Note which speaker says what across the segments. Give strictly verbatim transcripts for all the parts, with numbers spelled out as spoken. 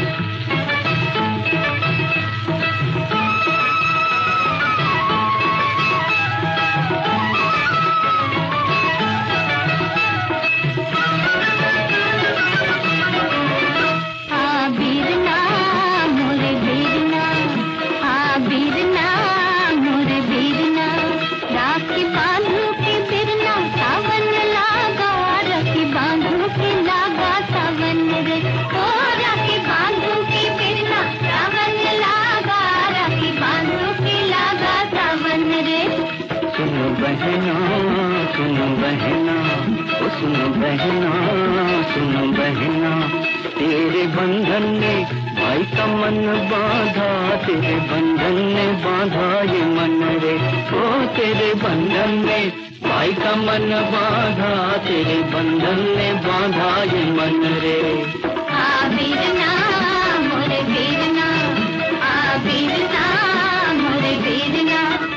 Speaker 1: बहना सुन बहना, ओ सुन बहना सुन बहना, तेरे बंधन ने भाई का मन बांधा, तेरे बंधन ने बांधा ये मन रे। ओ तेरे बंधन ने भाई का मन बांधा, तेरे बंधन ने बांधा ये मन रे।
Speaker 2: आ वीरना मोरे वीरना, आ वीरना मोरे वीरना।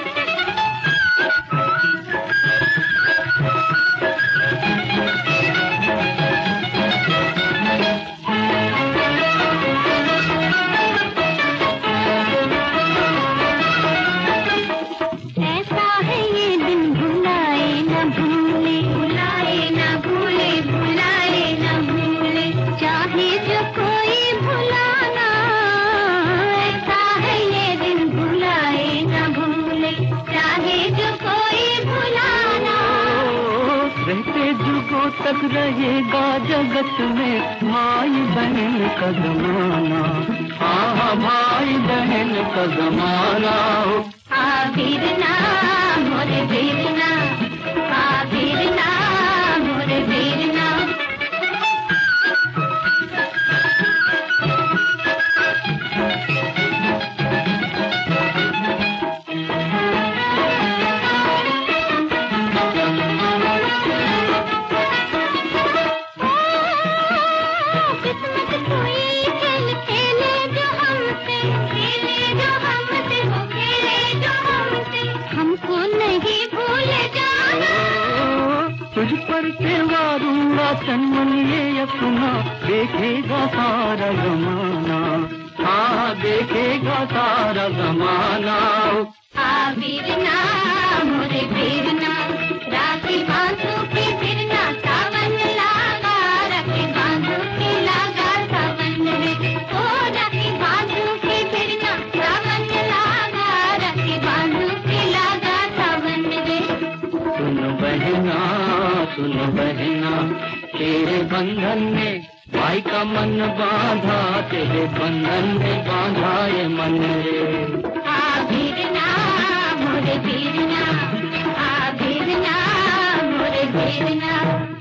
Speaker 1: जुगों तक रहेगा जगत में भाई बहन का जमाना, हाँ हाँ भाई बहन का जमाना।
Speaker 2: आ वीरना मोरे वीरना, आ वीरना मोरे वीरना।
Speaker 1: तुझ पर त्योहारूंगा चन्मन ये अपना, देखेगा सारा जमाना, हाँ देखेगा सारा जमाना।
Speaker 2: आ वीरना मोरे वीरना, राखी बांधो के फिरना, सावन लागा राखी बांधो के लागा सावन रे। ओ राखी बांधो के फिरना, सावन लागा राखी बांधो के लागा सावन रे।
Speaker 1: सुन बहना सुन बहना, तेरे बंधन ने भाई का मन बांधा, तेरे बंधन ने बांधा ये मन रे।
Speaker 2: आ वीरना मोरे वीरना, आ वीरना मोरे वीरना।